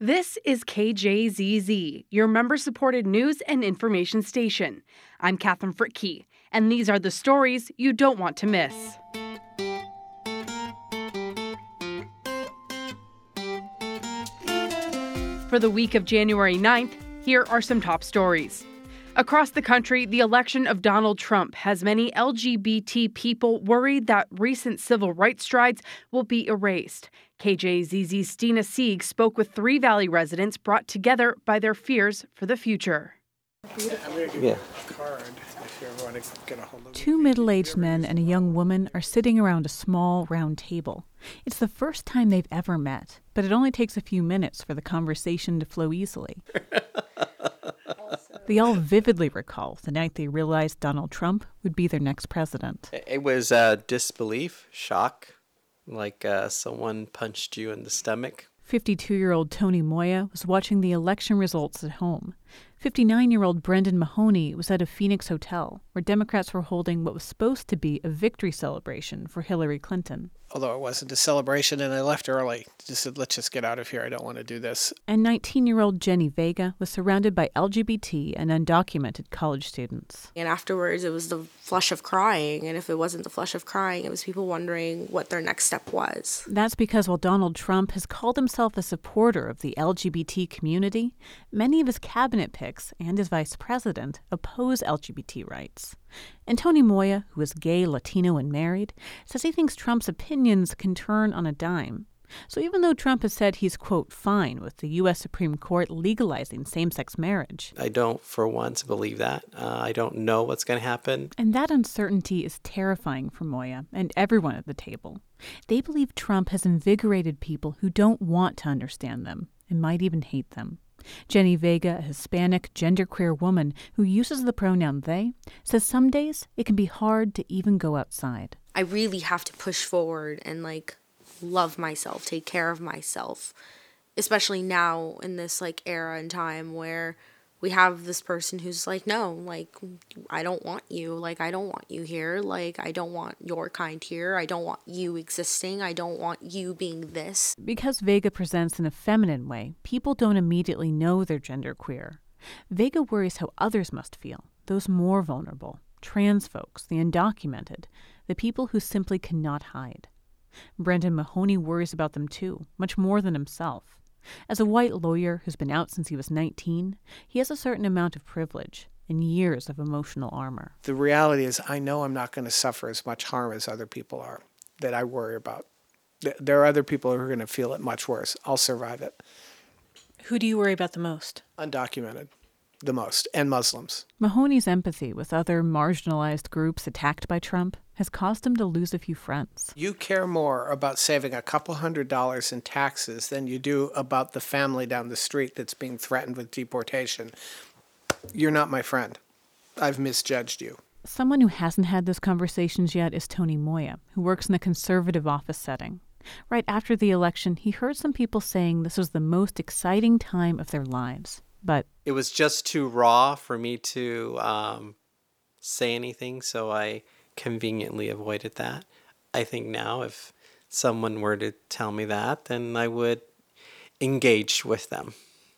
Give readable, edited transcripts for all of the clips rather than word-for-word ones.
This is KJZZ, your member-supported news and information station. I'm Catherine Fritke, and these are the stories you don't want to miss. For the week of January 9th, here are some top stories. Across the country, the election of Donald Trump has many LGBT people worried that recent civil rights strides will be erased. KJZZ's Stina Sieg spoke with Three Valley residents brought together by their fears for the future. Two middle-aged men and a young woman are sitting around a small, round table. It's the first time they've ever met, but it only takes a few minutes for the conversation to flow easily. They all vividly recall the night they realized Donald Trump would be their next president. It was disbelief, shock, like someone punched you in the stomach. 52-year-old Tony Moya was watching the election results at home. 59-year-old Brendan Mahoney was at a Phoenix hotel where Democrats were holding what was supposed to be a victory celebration for Hillary Clinton. Although it wasn't a celebration and I left early. Just said, let's just get out of here. I don't want to do this. And 19-year-old Jenny Vega was surrounded by LGBT and undocumented college students. And afterwards, it was the flush of crying. And if it wasn't the flush of crying, it was people wondering what their next step was. That's because while Donald Trump has called himself a supporter of the LGBT community, many of his cabinet picks and his vice president oppose LGBT rights. And Tony Moya, who is gay, Latino, and married, says he thinks Trump's opinions can turn on a dime. So even though Trump has said he's, quote, fine with the U.S. Supreme Court legalizing same-sex marriage, I don't for once believe that. I don't know what's going to happen. And that uncertainty is terrifying for Moya and everyone at the table. They believe Trump has invigorated people who don't want to understand them and might even hate them. Jenny Vega, a Hispanic, genderqueer woman who uses the pronoun they, says some days it can be hard to even go outside. I really have to push forward and love myself, take care of myself, especially now in this era and time where we have this person who's no, I don't want you, I don't want you here, I don't want your kind here, I don't want you existing, I don't want you being this. Because Vega presents in a feminine way, people don't immediately know they're genderqueer. Vega worries how others must feel, those more vulnerable, trans folks, the undocumented, the people who simply cannot hide. Brendan Mahoney worries about them too, much more than himself. As a white lawyer who's been out since he was 19, he has a certain amount of privilege and years of emotional armor. The reality is I know I'm not going to suffer as much harm as other people are that I worry about. There are other people who are going to feel it much worse. I'll survive it. Who do you worry about the most? Undocumented. The most. And Muslims. Mahoney's empathy with other marginalized groups attacked by Trump has caused him to lose a few friends. You care more about saving a couple $100 in taxes than you do about the family down the street that's being threatened with deportation. You're not my friend. I've misjudged you. Someone who hasn't had those conversations yet is Tony Moya, who works in a conservative office setting. Right after the election, he heard some people saying this was the most exciting time of their lives. But it was just too raw for me to say anything, so I conveniently avoided that. I think now if someone were to tell me that, then I would engage with them.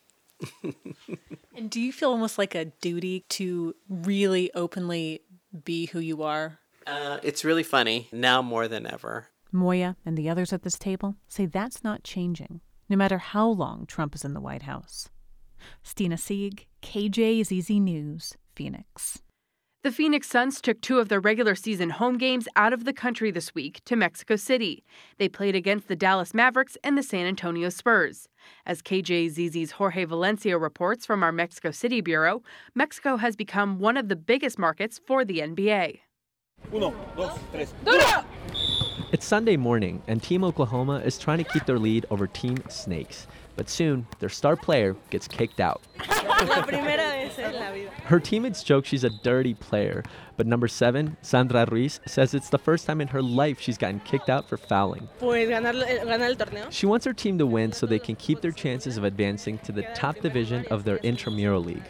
And do you feel almost like a duty to really openly be who you are? It's really funny, now more than ever. Moya and the others at this table say that's not changing, no matter how long Trump is in the White House. Stina Sieg, KJZZ News, Phoenix. The Phoenix Suns took two of their regular season home games out of the country this week to Mexico City. They played against the Dallas Mavericks and the San Antonio Spurs. As KJZZ's Jorge Valencia reports from our Mexico City bureau, Mexico has become one of the biggest markets for the NBA. Uno, dos, tres. It's Sunday morning, and Team Oklahoma is trying to keep their lead over Team Snakes. But soon, their star player gets kicked out. Her teammates joke she's a dirty player, but number 7, Sandra Ruiz, says it's the first time in her life she's gotten kicked out for fouling. She wants her team to win so they can keep their chances of advancing to the top division of their intramural league.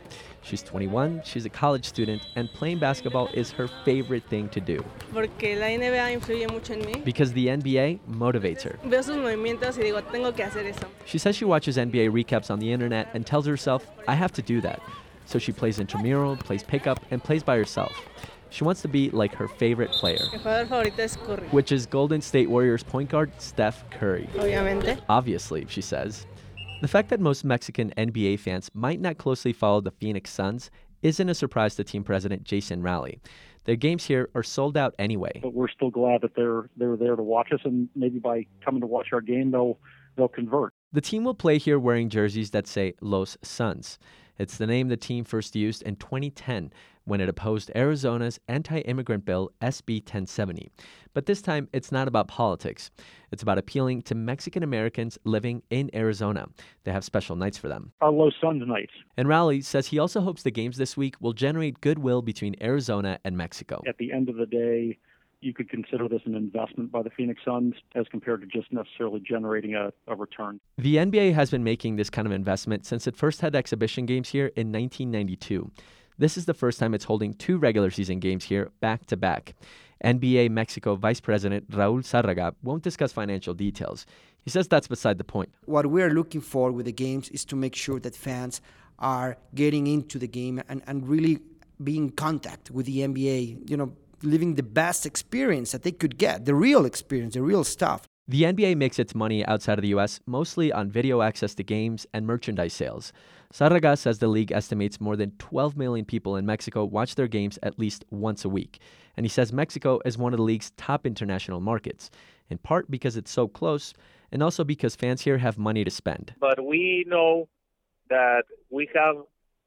She's 21, she's a college student, and playing basketball is her favorite thing to do. Porque la NBA influye mucho en mí. Because the NBA motivates her. Veo sus movimientos y digo, tengo que hacer eso. She says she watches NBA recaps on the internet and tells herself, I have to do that. So she plays intramural, plays pickup, and plays by herself. She wants to be like her favorite player, Mi jugador favorito es Curry. which is Golden State Warriors point guard Steph Curry. Obviamente. Obviously, she says. The fact that most Mexican NBA fans might not closely follow the Phoenix Suns isn't a surprise to team president Jason Rowley. Their games here are sold out anyway. But we're still glad that they're there to watch us, and maybe by coming to watch our game, they'll convert. The team will play here wearing jerseys that say Los Suns. It's the name the team first used in 2010 when it opposed Arizona's anti-immigrant bill SB 1070. But this time, it's not about politics. It's about appealing to Mexican Americans living in Arizona. They have special nights for them. Our Los Suns nights. And Rowley says he also hopes the games this week will generate goodwill between Arizona and Mexico. At the end of the day, you could consider this an investment by the Phoenix Suns as compared to just necessarily generating a return. The NBA has been making this kind of investment since it first had exhibition games here in 1992. This is the first time it's holding 2 regular season games here back to back. NBA Mexico Vice President Raul Zárraga won't discuss financial details. He says that's beside the point. What we're looking for with the games is to make sure that fans are getting into the game and really being in contact with the NBA, living the best experience that they could get, the real experience, the real stuff. The NBA makes its money outside of the U.S. mostly on video access to games and merchandise sales. Zárraga says the league estimates more than 12 million people in Mexico watch their games at least once a week. And he says Mexico is one of the league's top international markets, in part because it's so close and also because fans here have money to spend. But we know that we have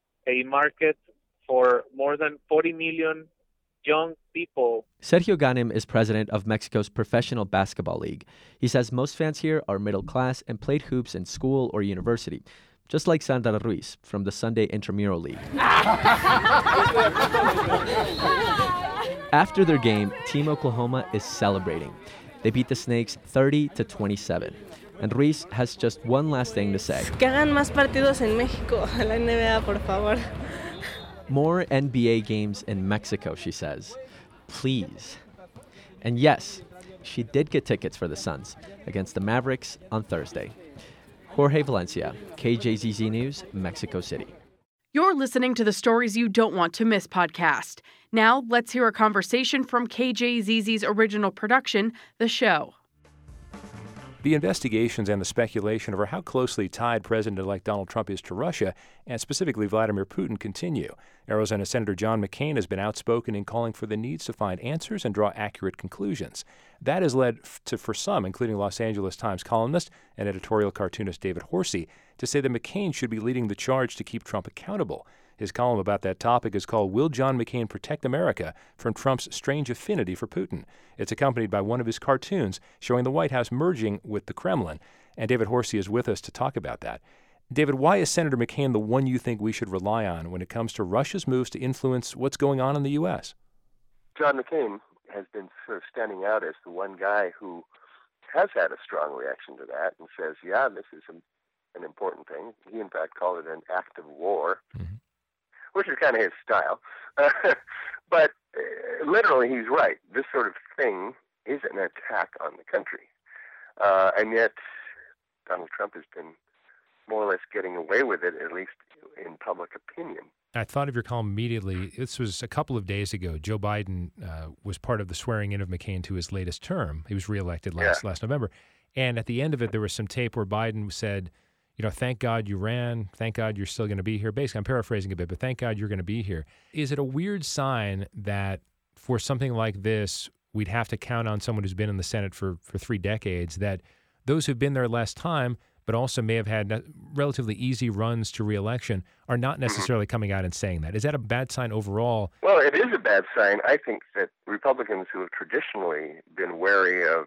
a market for more than 40 million young people. Sergio Ganem is president of Mexico's Professional Basketball League. He says most fans here are middle class and played hoops in school or university, just like Sandra Ruiz from the Sunday Intramural League. After their game, Team Oklahoma is celebrating. They beat the Snakes 30-27. And Ruiz has just one last thing to say. Que hagan más partidos en México, la NBA, por favor. More NBA games in Mexico, she says. Please. And yes, she did get tickets for the Suns against the Mavericks on Thursday. Jorge Valencia, KJZZ News, Mexico City. You're listening to the Stories You Don't Want to Miss podcast. Now, let's hear a conversation from KJZZ's original production, The Show. The investigations and the speculation over how closely tied President-elect Donald Trump is to Russia, and specifically Vladimir Putin, continue. Arizona Senator John McCain has been outspoken in calling for the needs to find answers and draw accurate conclusions. That has led for some, including Los Angeles Times columnist and editorial cartoonist David Horsey, to say that McCain should be leading the charge to keep Trump accountable. His column about that topic is called Will John McCain Protect America from Trump's Strange Affinity for Putin? It's accompanied by one of his cartoons showing the White House merging with the Kremlin. And David Horsey is with us to talk about that. David, why is Senator McCain the one you think we should rely on when it comes to Russia's moves to influence what's going on in the U.S.? John McCain has been sort of standing out as the one guy who has had a strong reaction to that and says, yeah, this is an important thing. He, in fact, called it an act of war. Mm-hmm. Which is kind of his style. But literally, he's right. This sort of thing is an attack on the country. And yet, Donald Trump has been more or less getting away with it, at least in public opinion. I thought of your column immediately. This was a couple of days ago. Joe Biden was part of the swearing in of McCain to his latest term. He was reelected last November. And at the end of it, there was some tape where Biden said, thank God you ran. Thank God you're still going to be here. Basically, I'm paraphrasing a bit, but thank God you're going to be here. Is it a weird sign that for something like this, we'd have to count on someone who's been in the Senate for 3 decades, that those who've been there less time, but also may have had relatively easy runs to reelection, are not necessarily coming out and saying that? Is that a bad sign overall? Well, it is a bad sign. I think that Republicans who have traditionally been wary of,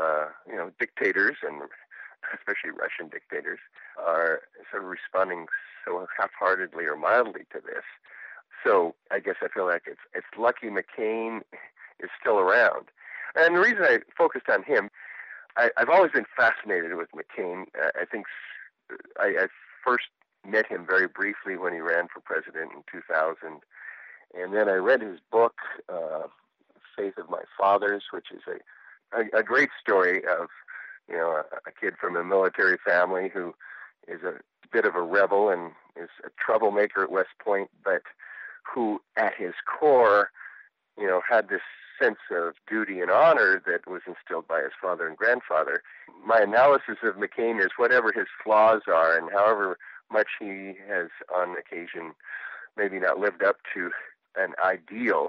dictators and especially Russian dictators, are sort of responding so half-heartedly or mildly to this. So I guess I feel like it's lucky McCain is still around. And the reason I focused on him, I've always been fascinated with McCain. I think I first met him very briefly when he ran for president in 2000. And then I read his book, Faith of My Fathers, which is a great story of, a kid from a military family who is a bit of a rebel and is a troublemaker at West Point, but who at his core, had this sense of duty and honor that was instilled by his father and grandfather. My analysis of McCain is whatever his flaws are and however much he has on occasion maybe not lived up to an ideal,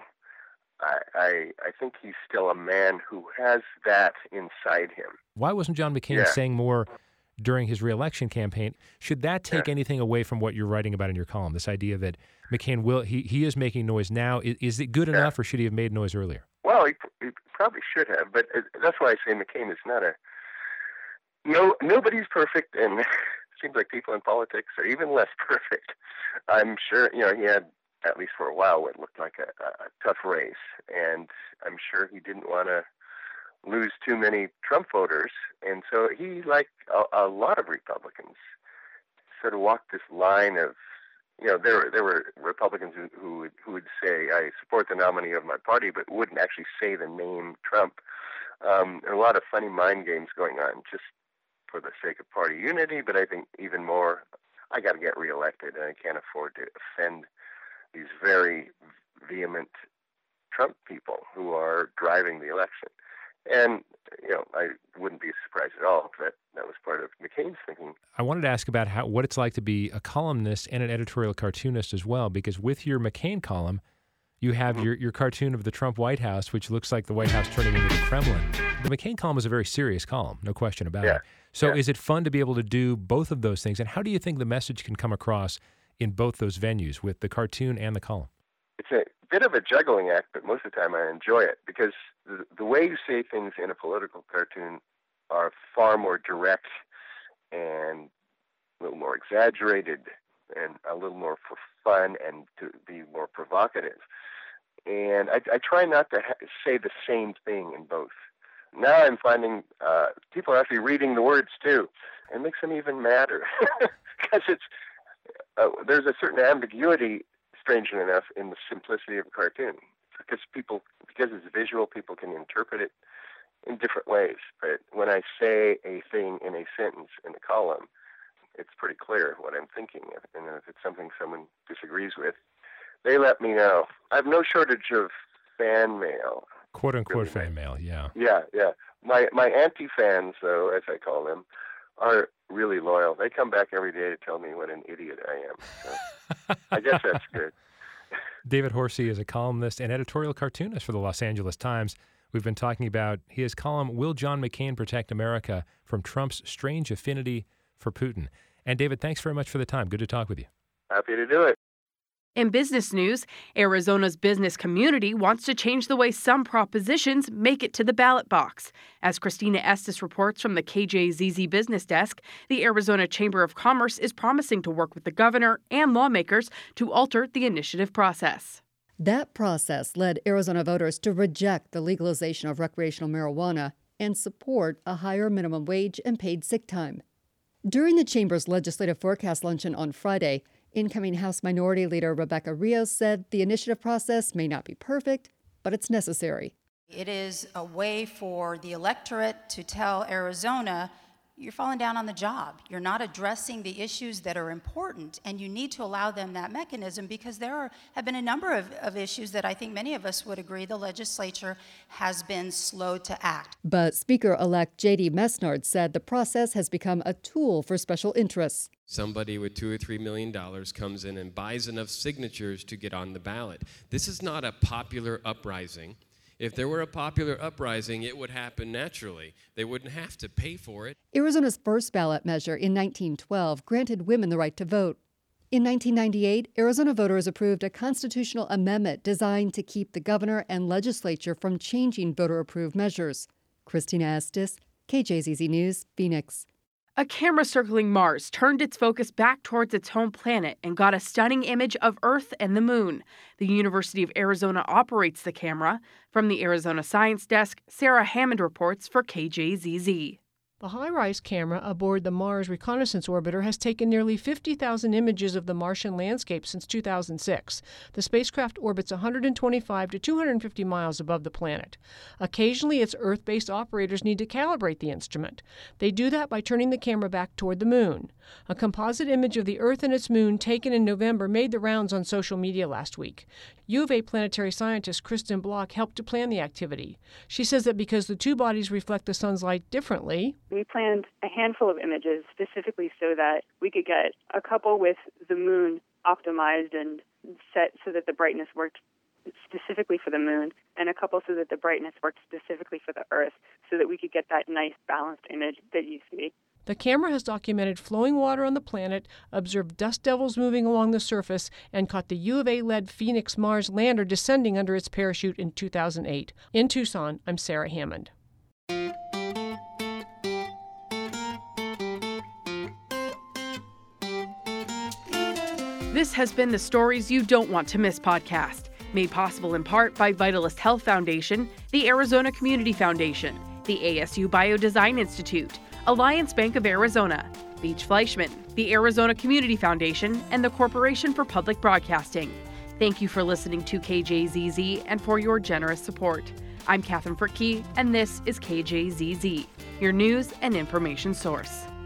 I think he's still a man who has that inside him. Why wasn't John McCain saying more during his reelection campaign? Should that take anything away from what you're writing about in your column, this idea that McCain he is making noise now? Is it good enough, or should he have made noise earlier? Well, he probably should have, but that's why I say McCain is not nobody's perfect, and it seems like people in politics are even less perfect. I'm sure, he had, at least for a while, what looked like a tough race, and I'm sure he didn't want to lose too many Trump voters, and so he, like a lot of Republicans, sort of walked this line of, there were Republicans who would say, I support the nominee of my party, but wouldn't actually say the name Trump. There are a lot of funny mind games going on just for the sake of party unity, but I think even more, I got to get reelected, and I can't afford to offend these very vehement Trump people who are driving the election. And, I wouldn't be surprised at all if that was part of McCain's thinking. I wanted to ask about what it's like to be a columnist and an editorial cartoonist as well, because with your McCain column, you have your cartoon of the Trump White House, which looks like the White House turning into the Kremlin. The McCain column is a very serious column, no question about it. So is it fun to be able to do both of those things? And how do you think the message can come across in both those venues, with the cartoon and the column? It's a bit of a juggling act, but most of the time I enjoy it because the way you say things in a political cartoon are far more direct and a little more exaggerated and a little more for fun and to be more provocative. And I try not to say the same thing in both. Now I'm finding people are actually reading the words too. It makes them even madder because there's a certain ambiguity, strangely enough, in the simplicity of a cartoon. Because it's visual, people can interpret it in different ways. But when I say a thing in a sentence in a column, it's pretty clear what I'm thinking. And if it's something someone disagrees with, they let me know. I have no shortage of fan mail. Quote unquote fan mail, yeah. Yeah. My anti-fans, though, as I call them, are really loyal. They come back every day to tell me what an idiot I am. So I guess that's good. David Horsey is a columnist and editorial cartoonist for the Los Angeles Times. We've been talking about his column, Will John McCain Protect America from Trump's Strange Affinity for Putin? And David, thanks very much for the time. Good to talk with you. Happy to do it. In business news, Arizona's business community wants to change the way some propositions make it to the ballot box. As Christina Estes reports from the KJZZ Business Desk, the Arizona Chamber of Commerce is promising to work with the governor and lawmakers to alter the initiative process. That process led Arizona voters to reject the legalization of recreational marijuana and support a higher minimum wage and paid sick time. During the Chamber's Legislative Forecast Luncheon on Friday, incoming House Minority Leader Rebecca Rios said the initiative process may not be perfect, but it's necessary. It is a way for the electorate to tell Arizona, you're falling down on the job. You're not addressing the issues that are important, and you need to allow them that mechanism because there have been a number of issues that I think many of us would agree the legislature has been slow to act. But Speaker-elect J.D. Mesnard said the process has become a tool for special interests. Somebody with $2 or $3 million comes in and buys enough signatures to get on the ballot. This is not a popular uprising. If there were a popular uprising, it would happen naturally. They wouldn't have to pay for it. Arizona's first ballot measure in 1912 granted women the right to vote. In 1998, Arizona voters approved a constitutional amendment designed to keep the governor and legislature from changing voter-approved measures. Christina Estes, KJZZ News, Phoenix. A camera circling Mars turned its focus back towards its home planet and got a stunning image of Earth and the Moon. The University of Arizona operates the camera. From the Arizona Science Desk, Sarah Hammond reports for KJZZ. The HiRISE camera aboard the Mars Reconnaissance Orbiter has taken nearly 50,000 images of the Martian landscape since 2006. The spacecraft orbits 125 to 250 miles above the planet. Occasionally, its Earth-based operators need to calibrate the instrument. They do that by turning the camera back toward the moon. A composite image of the Earth and its moon taken in November made the rounds on social media last week. U of A planetary scientist Kristen Block helped to plan the activity. She says that because the two bodies reflect the sun's light differently, we planned a handful of images specifically so that we could get a couple with the moon optimized and set so that the brightness worked specifically for the moon, and a couple so that the brightness worked specifically for the Earth, so that we could get that nice balanced image that you see. The camera has documented flowing water on the planet, observed dust devils moving along the surface, and caught the U of A-led Phoenix Mars lander descending under its parachute in 2008. In Tucson, I'm Sarah Hammond. This has been the Stories You Don't Want to Miss podcast, made possible in part by Vitalist Health Foundation, the Arizona Community Foundation, the ASU Biodesign Institute, Alliance Bank of Arizona, Beach Fleischman, the Arizona Community Foundation, and the Corporation for Public Broadcasting. Thank you for listening to KJZZ and for your generous support. I'm Catherine Frickey, and this is KJZZ, your news and information source.